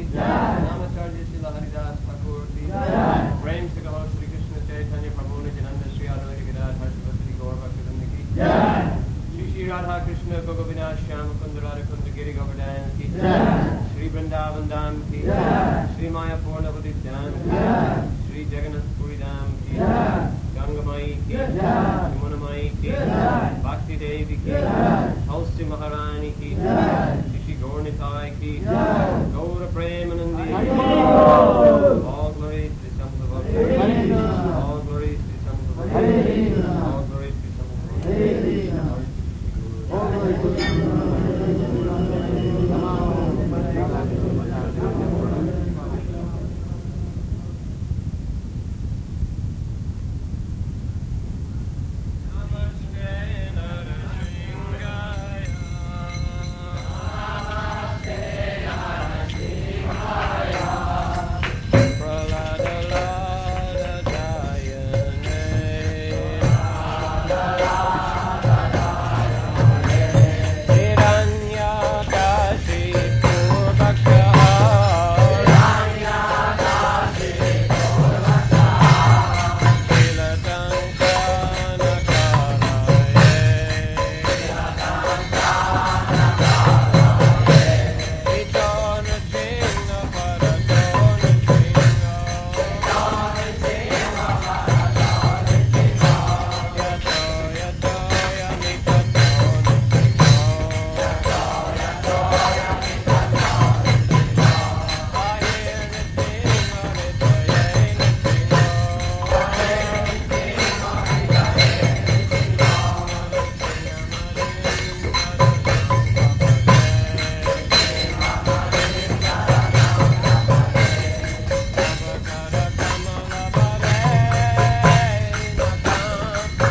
Namacharya Srila Haridas Thakur ki Prem se kaho Shri Krishna Chaitanya Prabhu Nityananda Shri Advaita Gadadhar Shivasri Gaur Bhaktivedanta ki Shri Shri Radha Krishna Bhagavina Shyam Kund Radha Kund Giri Govardhan ki Shri Vrindavan Dham ki Shri Mayapur Navadip Dham ki Shri Jagannath Puri Dham ki Gangamai ki Yamunamai ki Bhakti Devi ki Tulsi Maharani ki Shri Gaur Nitai ki Gaura Premanandi all glory to Sampurna Bhakti all glory to Sampurna Bhakti all glory to Sampurna Bhakti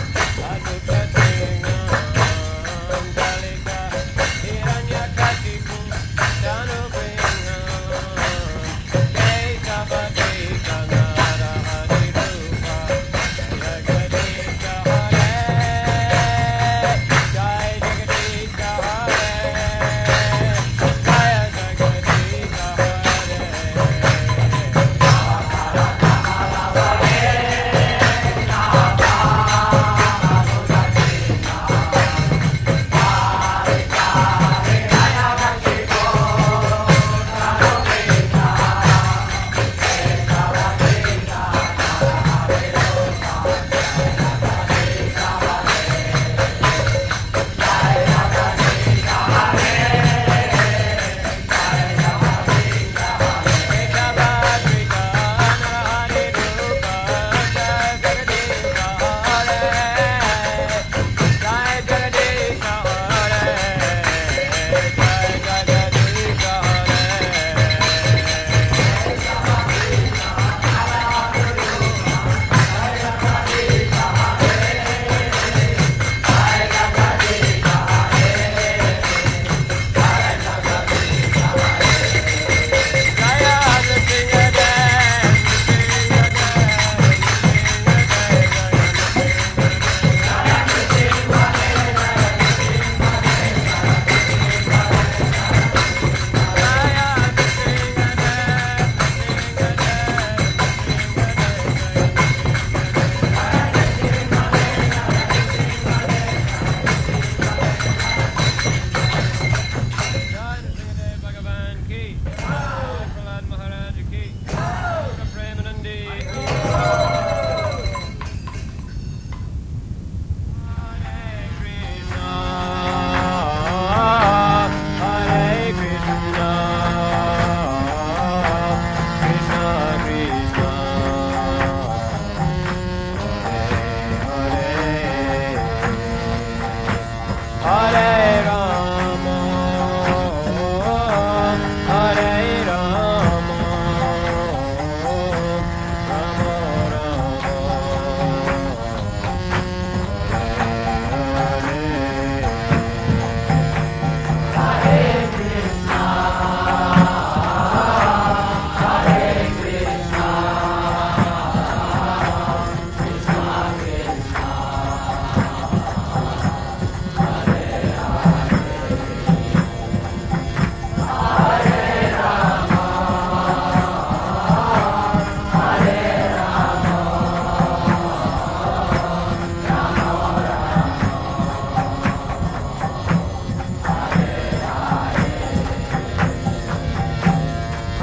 Hiranyakashipu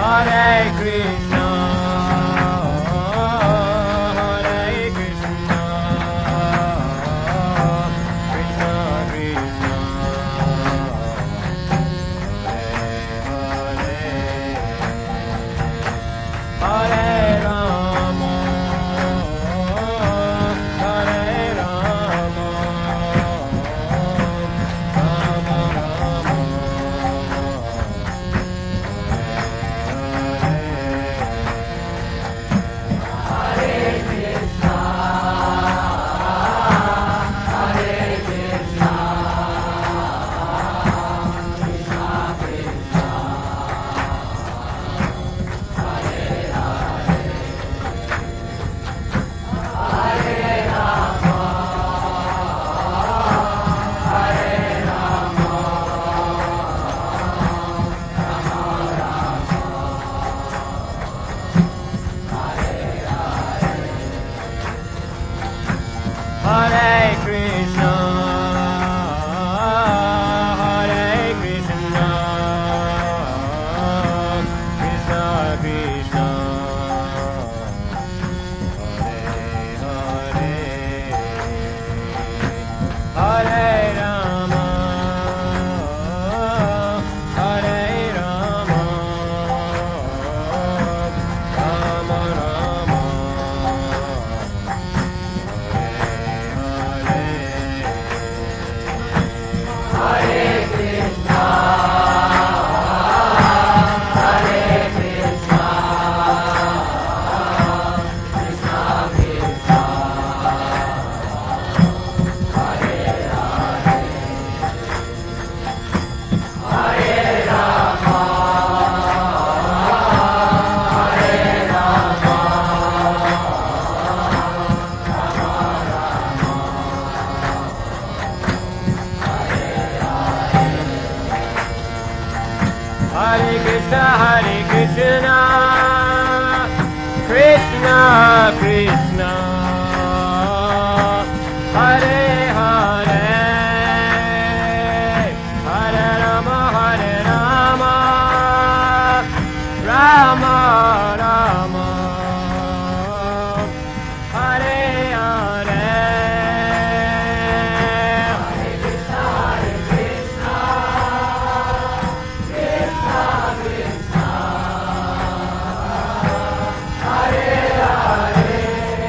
Hare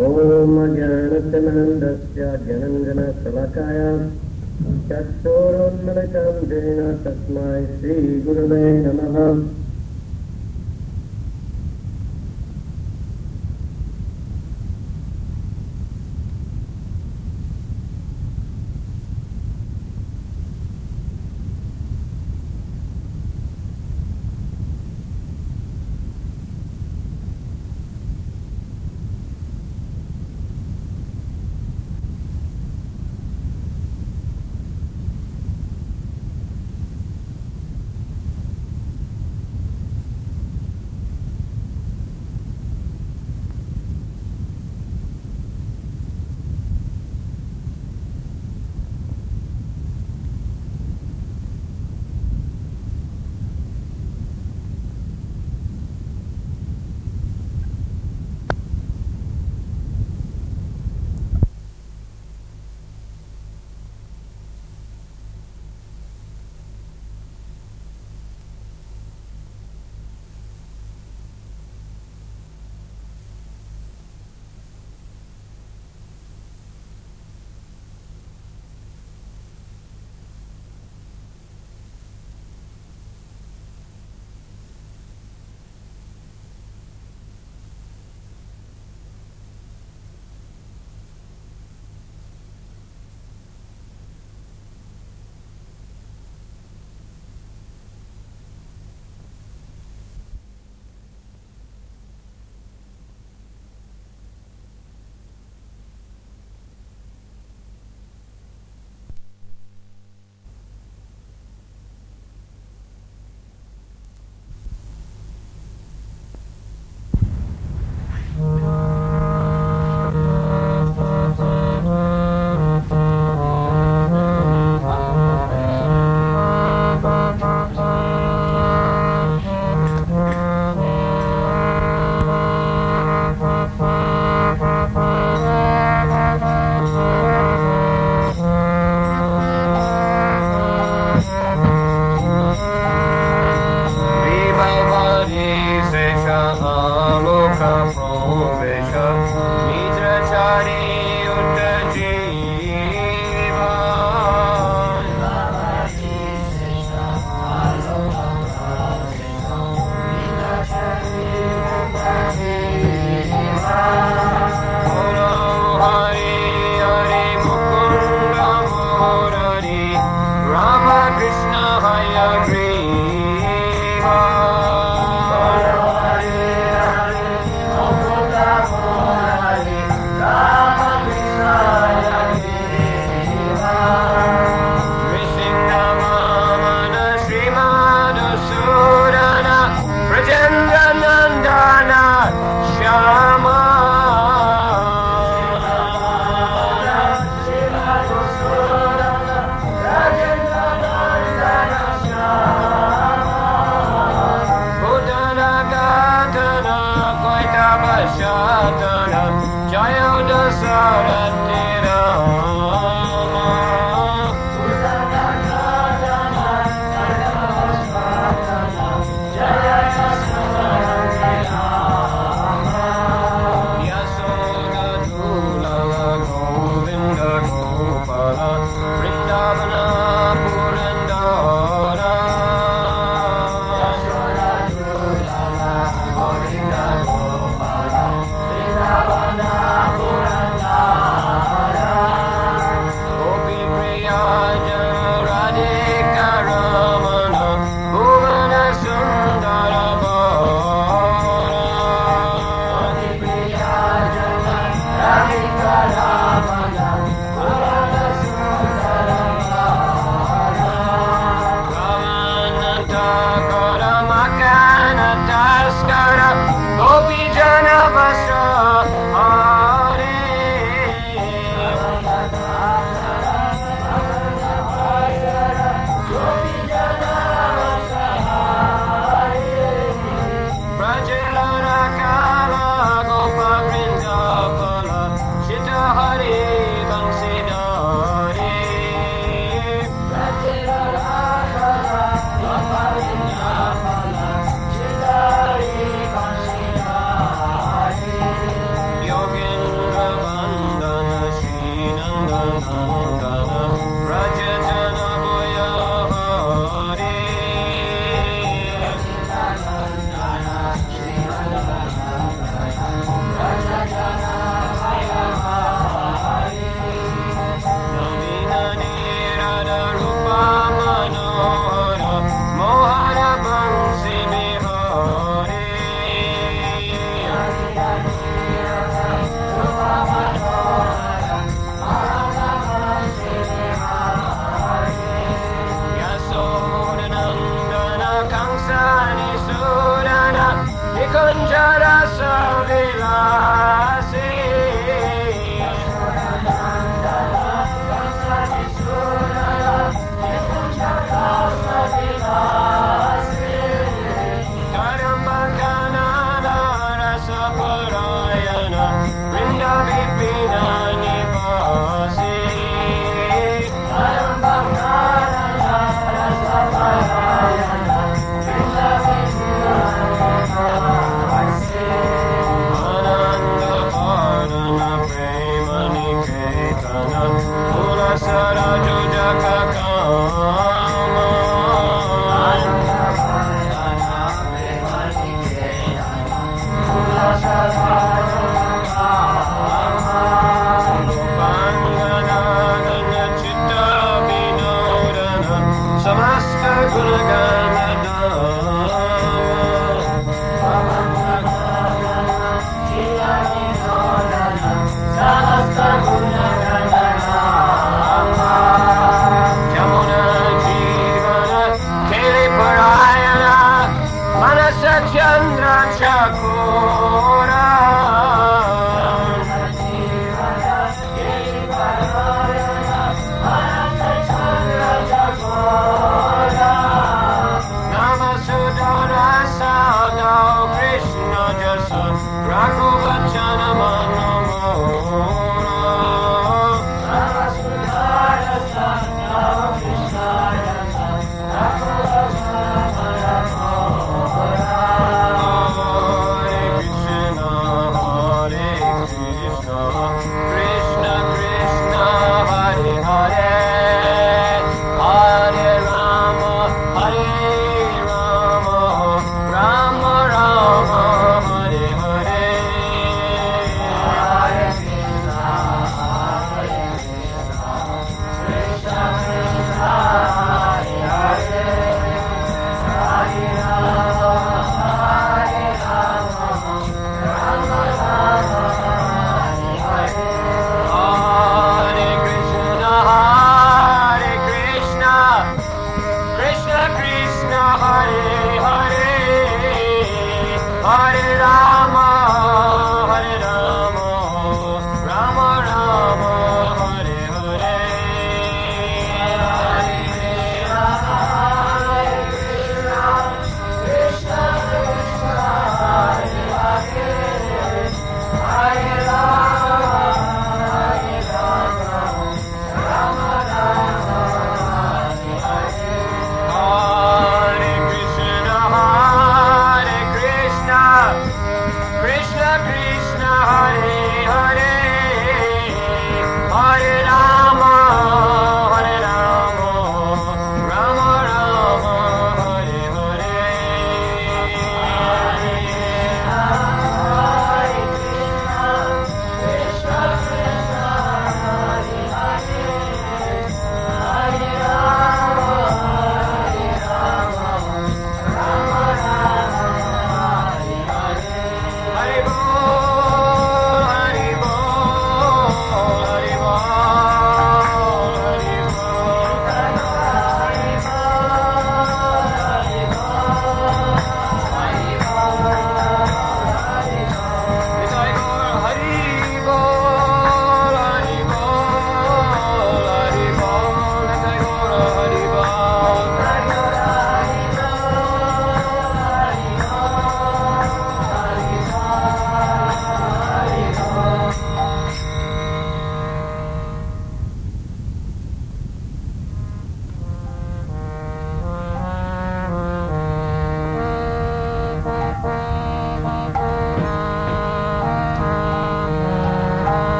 ॐ ज्ञानतिमिरन्दस्य ज्ञानञ्जनशलाकाय चक्षुरुन्मिलितं येन तस्मै श्रीगुरवे नमः।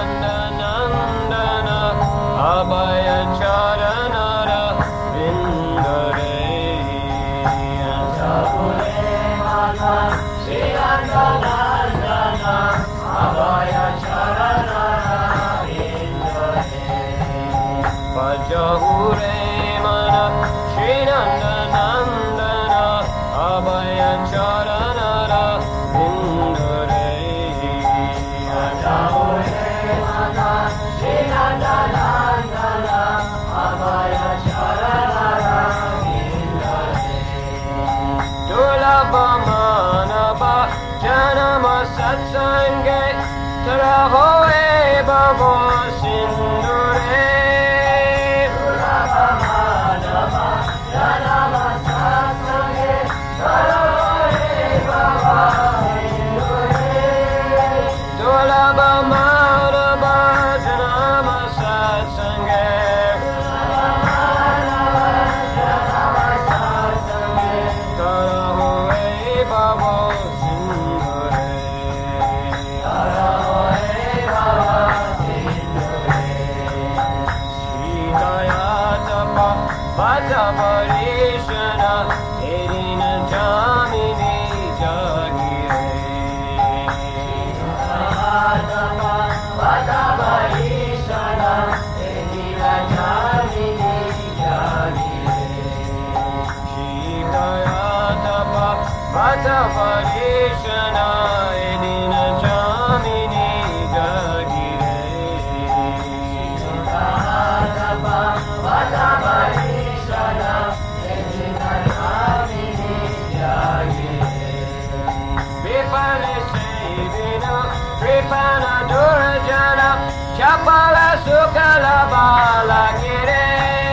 Nandana Abhaya Charanara Vindare Anjapure Mana Shri Nandana Abhaya Charanara Vindare Pajahure Mana Shri Nandana Abhaya Charanara Vindare Pajahure Mana Shri Nandana Abhaya Charanara Vindare Durlabha Manabha Janama Satsange Tarahoe Bhavo Sindure Durlabha Manabha Janama Satsange Tarahoe Bhavo Sindure Durlabha Manabha Janama Satsange Tarahoe Bhavo Sindure Bata Parishana Erina Jamini Jagire Bata Parishana Erina Jamini Jagire Shikayatapa Bata Parishana Erina Jamini Jagire Shikayatapa Bata Parishana Erina Jamini Jagire Vipale Sevinu Kripana Durjana Chapala Sukala Balagire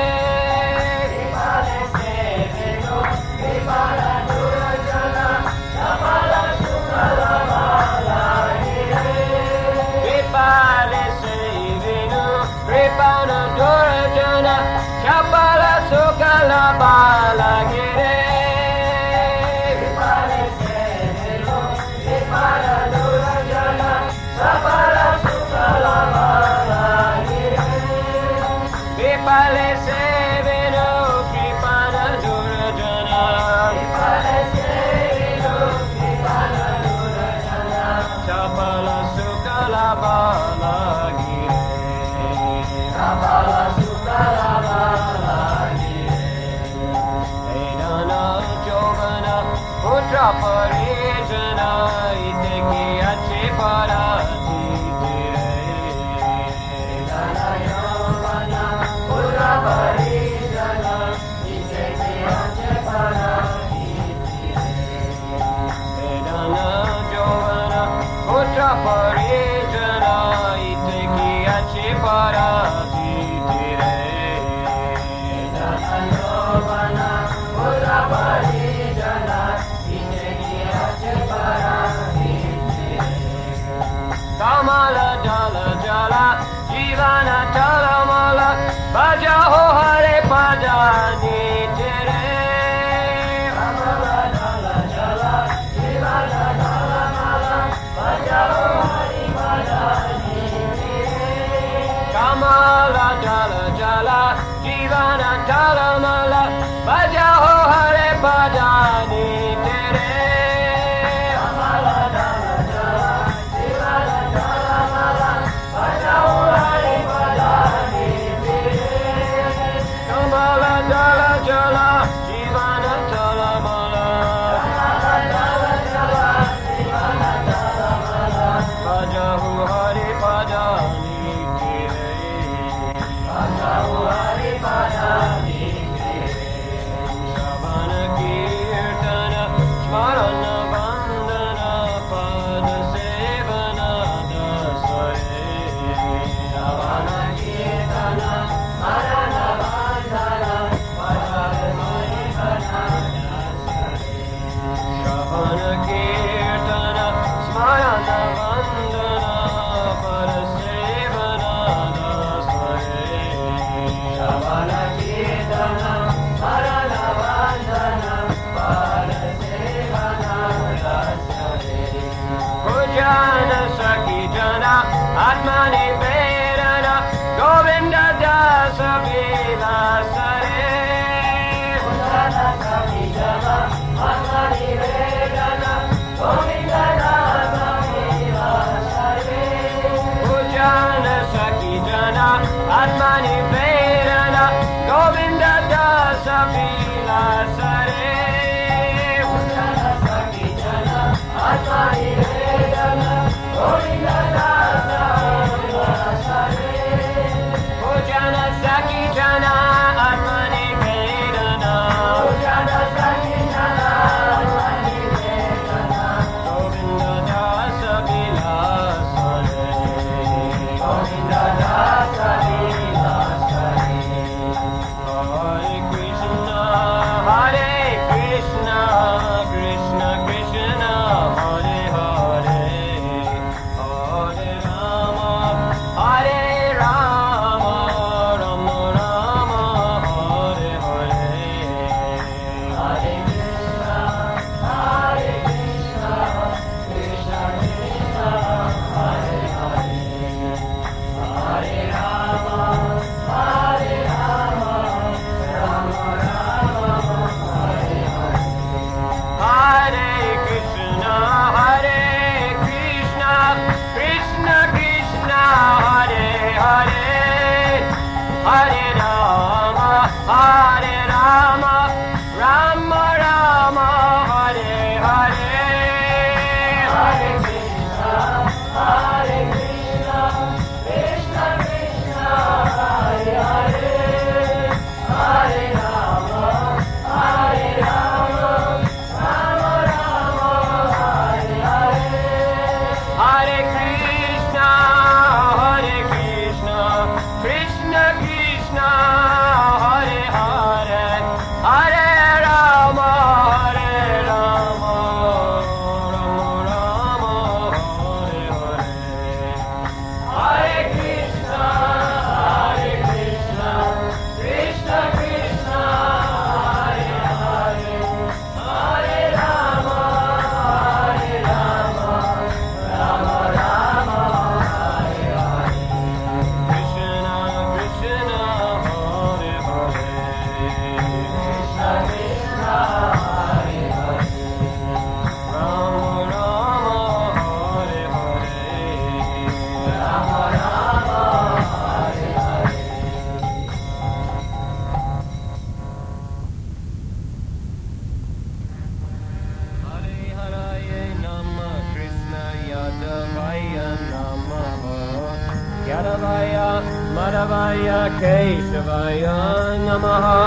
Vipale Sevinu Kripana Durjana Chapala Sukala Balagire Vipale Sevinu Kripana Durjana Chapala Sukala Balagire Vipale Sevinu Kripana Durjana Chapala Sukala Balagire Vipale Sevinu Kripana Durjana Vipale Sevinu Kripana Durjana Chapala Sukala Balagire Chapala Sukala Balagire Vedana Jovana Putra Parijana Iteki Achi Parati Tire Vedana Jovana Putra Parijana Iteki Achi Parati Tire Vedana Jovana Putra Parijana Iteki Achi Parati Tire Vedana Jovana Putra Parijana Iteki Achi Parati Tire Kamala Jala Jala Jivana Talamala Bhajaho Hare Bhajani Tere Kamala Jala Jala Jivana Talamala Bhajaho Hare Bhajani Tere Kamala Jala Jala Jivana Talamala Bhajaho Hare Bhajani Tere Kamala Jala Jala Jivana Talamala Bhajaho Hare Bhajani Tere Kamala Jala Jala Jivana Talamala Kamala Jala Jala Jivana Talamala Bhajaho Hare Bhajani Tere Bhajaho Hare Bhajani Tere Shavana Kirtana Saki Jana Atmani Vedana Govinda Dasa Vila Sare Jana Saki Jana Atmani Vedana Govinda Dasa Vila Sare Jana Saki Jana Atmani Vedana Jana Saki Jana Atmani Vedana Govinda Dasa Vila Sare Govinda Dasa Vila Sare Hare Krishna Hare Krishna Krishna Krishna Hare Hare Hare Rama Hare Rama Rama Rama Hare Hare Hare Krishna Krishna Krishna Hare Hare Hare Rama Rama Rama Hare Hare Hare Krishna Krishna Krishna Hare Hare Hare Rama Rama Rama Hare Hare Hare Krishna Krishna Krishna Hare Hare Hare Rama Rama Rama Hare Hare Hare Krishna Krishna Krishna Hare Hare Hare Rama Rama Rama Hare Hare Hare Krishna Krishna Krishna Hare Hare Hare Rama Rama Rama Hare Hare Krishna Krishna Hare Hare Krishna Krishna Hare Hare Rama Rama Hare Hare Rama Rama Hare Hare Hare Hare Nama Krishna Yadavaya Namaha Yadavaya Madhavaya Keshavaya Namaha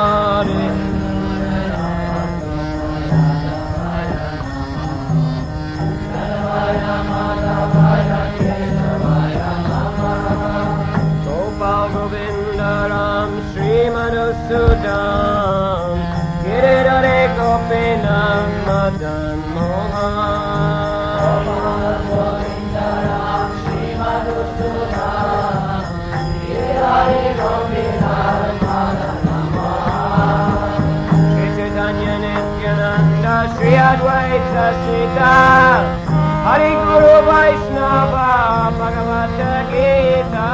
Gopal Govinda Ram Shri Madhusudam Giridhare Gopinam Madan Mohan Govinda Ram Shri Madhusudam Giridhare Gopinam Madan Mohan Shri Chaitanya Nityananda Shri Advaita Sita Hari Guru Vaishnava Bhagavata Gita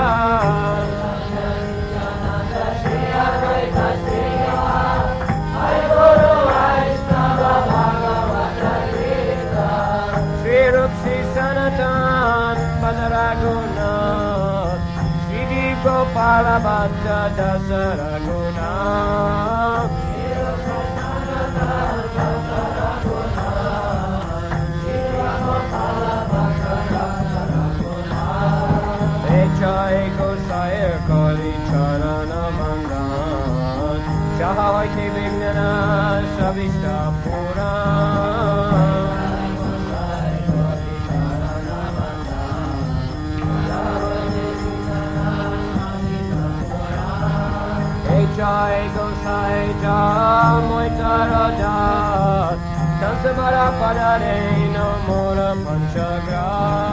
Shri Advaita Sita Hari Guru Vaishnava Bhagavata Gita Shri Rukshi Sanatan Badaraguna Shri Gopala Bhatta Dasaraguna Jai Gosaya Kali Charana Mandan Jahai Vignana Savista Pura Jai Gosai Jam Moitara Tansabara Padare No Mora Panchagra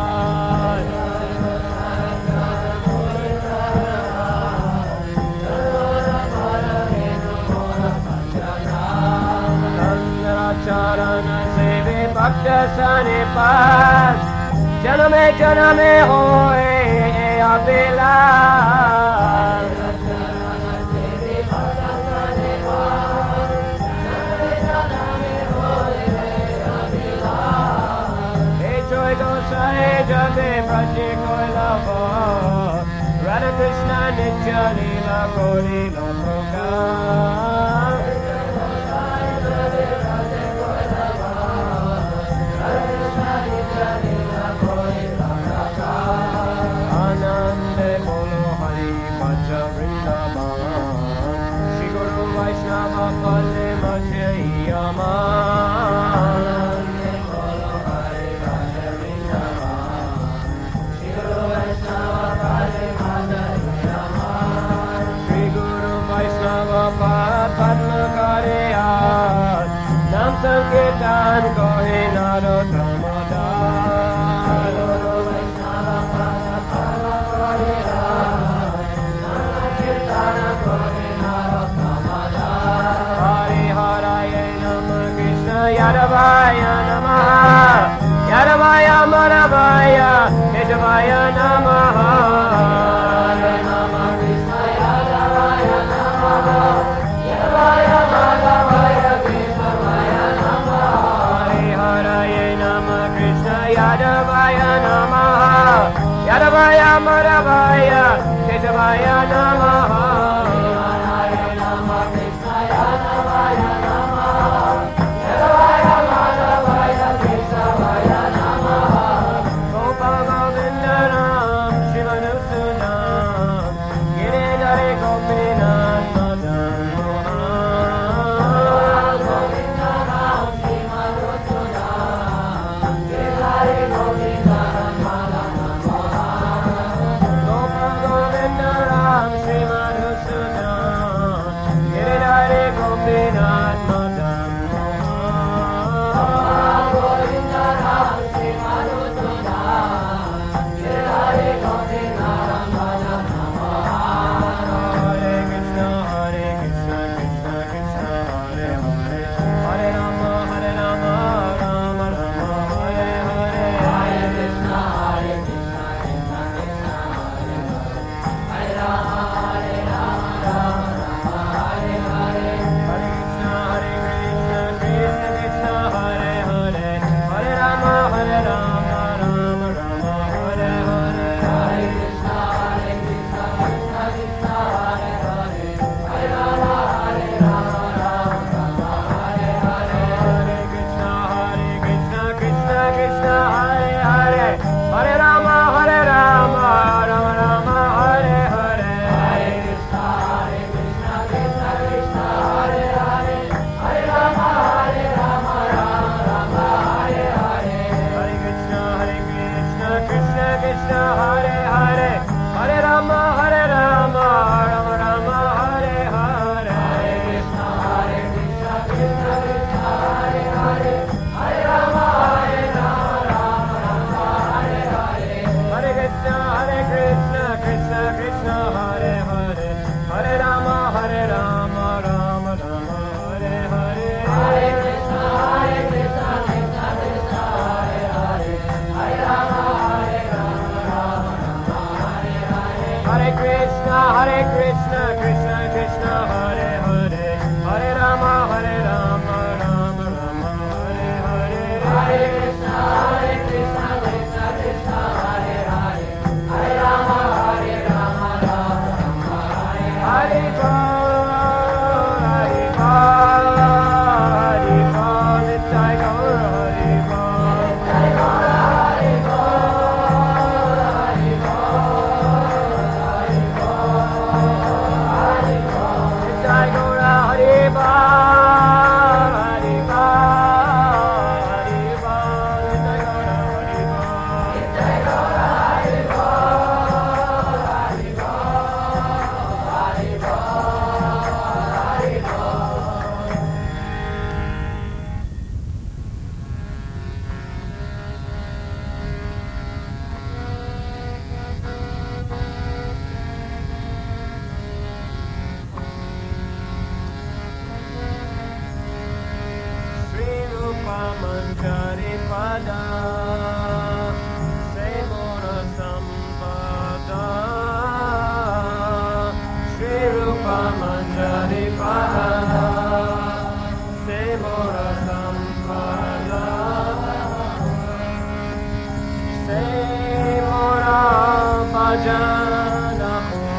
Charana Seve Bhakta Sane Pas Janame Hoye Abela Hey Joy Gosai Jate Prachi Koilava Krishna Nitya Leela Kori Loka Anande Bolo Hari Bhaja Vrindavan Shri Guru Vaishnava Bhaje Bhaje Yaman Padma Kareyat Nam Sankirtan Kohe Narottamada Guru Vaishnava Padma Kareyat Nam Sankirtan Kohe Narottamada Hari Haraye Nama Krishna Yadavaya Namaha Yadavaya Madhavaya Keshavaya Namaha Hare Nama Krishna Yadavaya Namaha Yadavaya Madhavaya Keshavaya Namaha Hare Haraye Nama Krishna Yadavaya Namaha Yadavaya Madhavaya Keshavaya Namaha Hare Nama Krishna Yadavaya Namaha Yadavaya Madhavaya Keshavaya Namaha Gopal Govinda Ram Shivanusudam Giridhari Gopinath Madan Mohan Govinda Ram Shivanusudam Giridhari Gopinath Madan Mohan Gopal Govinda Ram Shivanusudam Giridhari Gopinath Madan Mohan Govinda Ram Shivanusudam Giridhari Gopinath Madan Mohan Hare Krishna Krishna Krishna Hare Hare Hare Rama Rama Rama Hare Hare Hare Krishna Krishna Krishna Hare Hare Hare Rama Rama Rama Hare Hare Hare Krishna Krishna Krishna Hare Hare Hare Rama Rama Rama Hare Hare Hare Krishna Krishna Krishna Hare Hare Hare Rama Rama Rama Hare Hare Hare Krishna Krishna Krishna Hare Hare Hare Rama Rama Rama Hare Hare Hare Krishna Krishna Krishna Hare Hare Hare Rama Rama Rama Hare Hare Hare Krishna Krishna Krishna Hare Hare Hare Rama Rama Rama Hare Hare Hare Krishna Krishna Krishna Hare Hare Hare Rama Rama Rama Hare Hare Hare Krishna Krishna Krishna Hare Hare Hare Rama Rama Rama Hare Hare Hare Krishna Krishna Krishna Hare Hare Hare Rama Rama Hare Hare Hare Krishna Krishna Krishna Hare Hare Hare Rama Rama Rama Hare Hare Hare Krishna Krishna Krishna Hare Hare Hare Rama Rama Rama Hare Hare Hare Bol Hare Bol Nitai Gaur Hare Bol Nitai Gaur Hare Bol Hare Bol Nitai Gaur Hare Bol Hare Bol Nitai Gaur Hare Bol Nitai Gaur Hare Bol Hare Bol Hare Bol Sri Rupa Manjari Pada Semora Sampada Sri Rupa Manjari Pada Semora Sampada Semora Bhajana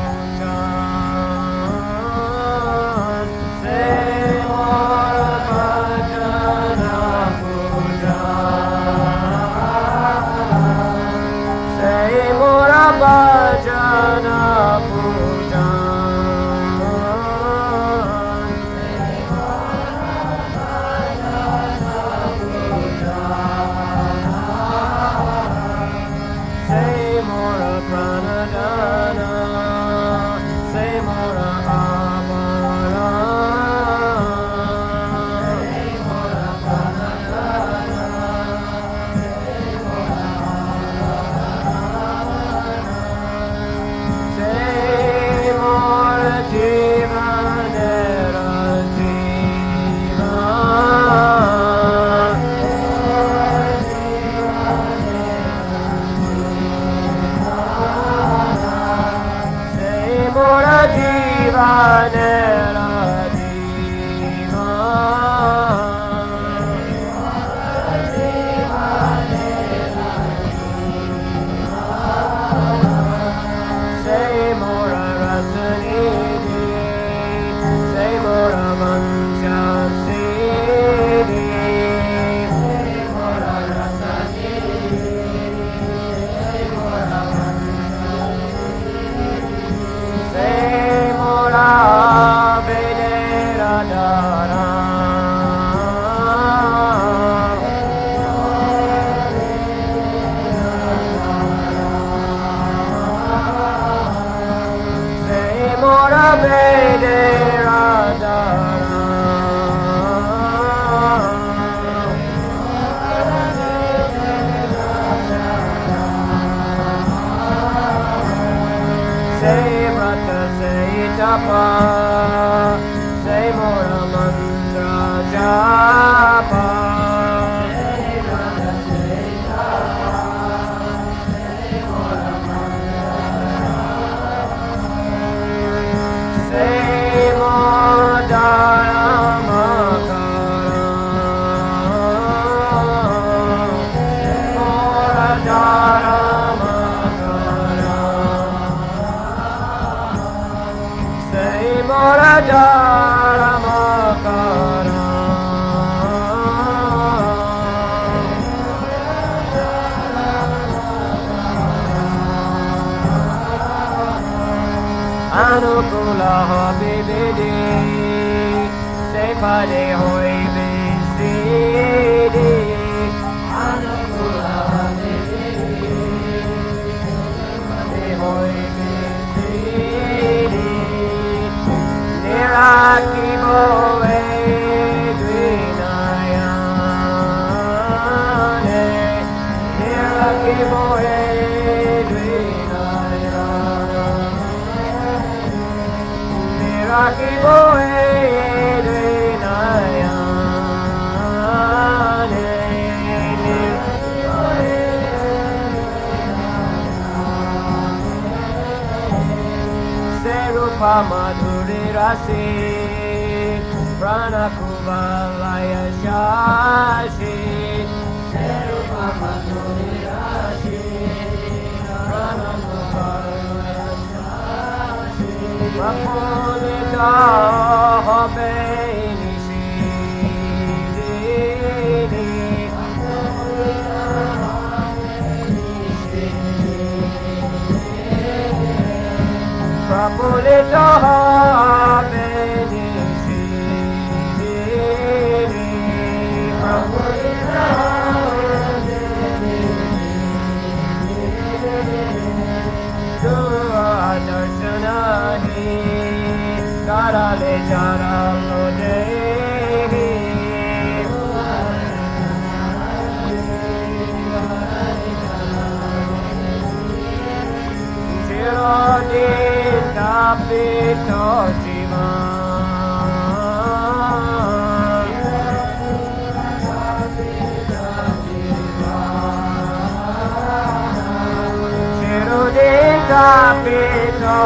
mora jiva nera jiva say mora rasani say mora mancha siddhi say mora rasani say mora vedera dara say mora vedera dara say vrata say tapa say mora mantra japa say vrata say tapa say mora mantra say mora dharma kara say mora dharma kara say mora dharma kara anukula bibidi say pade hoy bisidi anukula bibidi say hoy bisidi niraki boe dvinayane niraki boe dvinayane niraki boe dvinayane niraki boe Serupa madhuri rasi prana kuvalaya shashi Serupa madhuri rasi prana kuvalaya shashi Prapulita hobe nishidini Prapulita hobe nishidini Prapulita hobe nishidini Dua darshanani karale charalo dehi Chirodin tapito jivan Chirodin tapito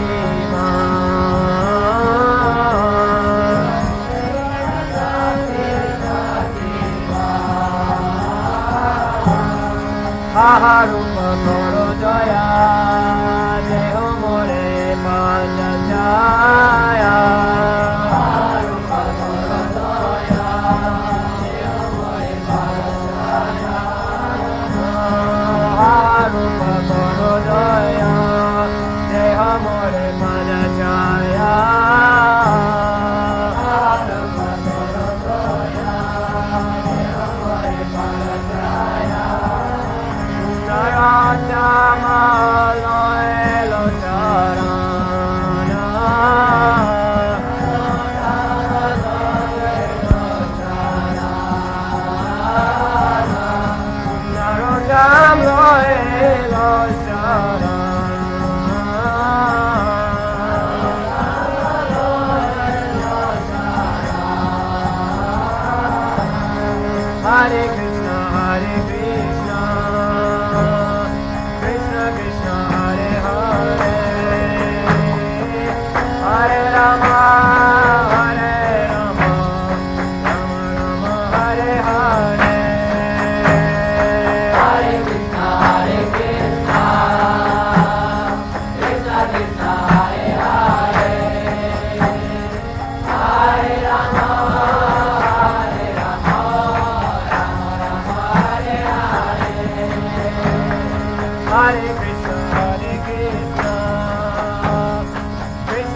jivan Aharupa koro jaya Deho more panchaya Aharupa koro jaya Deho more panchaya Aharupa koro jaya Deho more panchaya Aharupa koro jaya Deho more panchaya Narayana Loelo Charana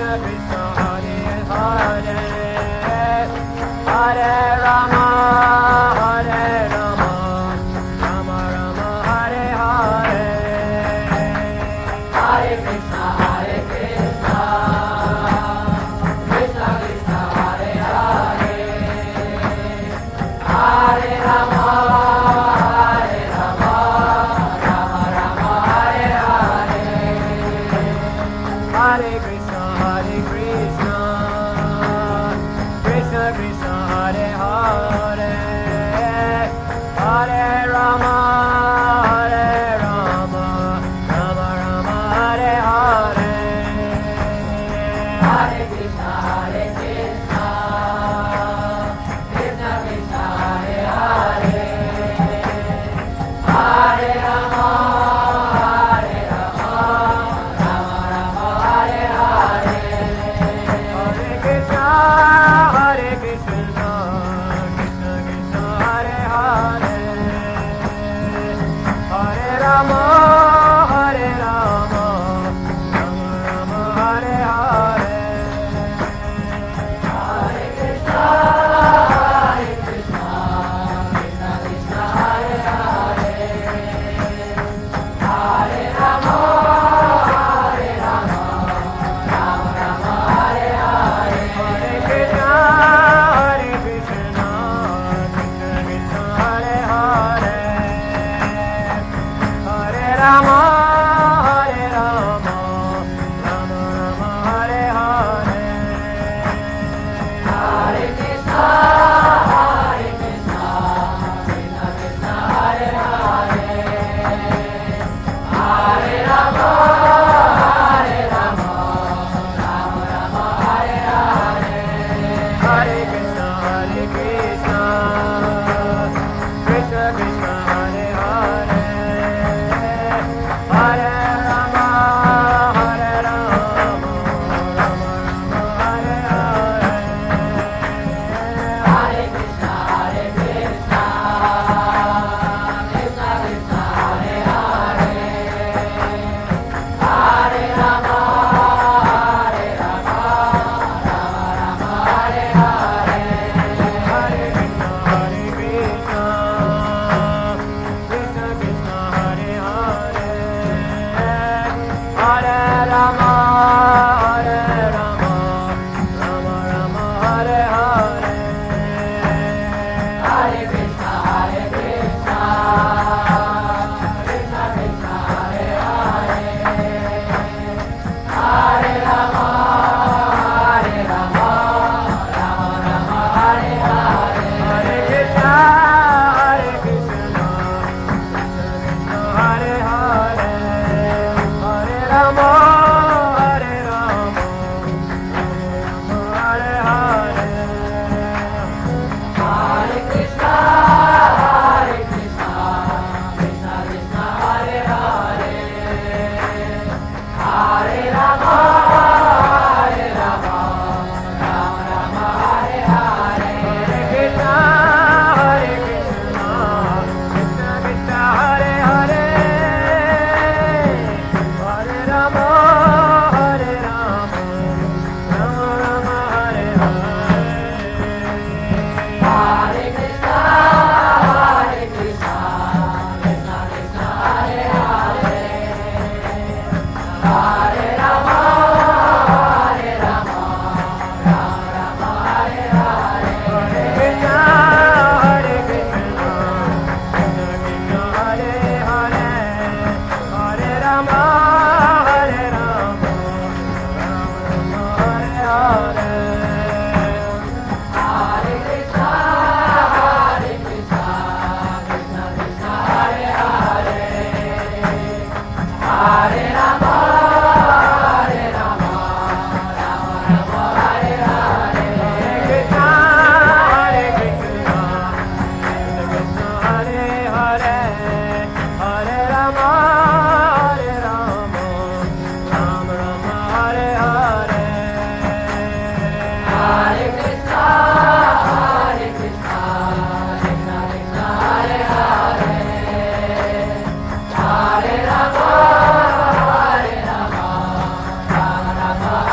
Hare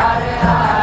Jai.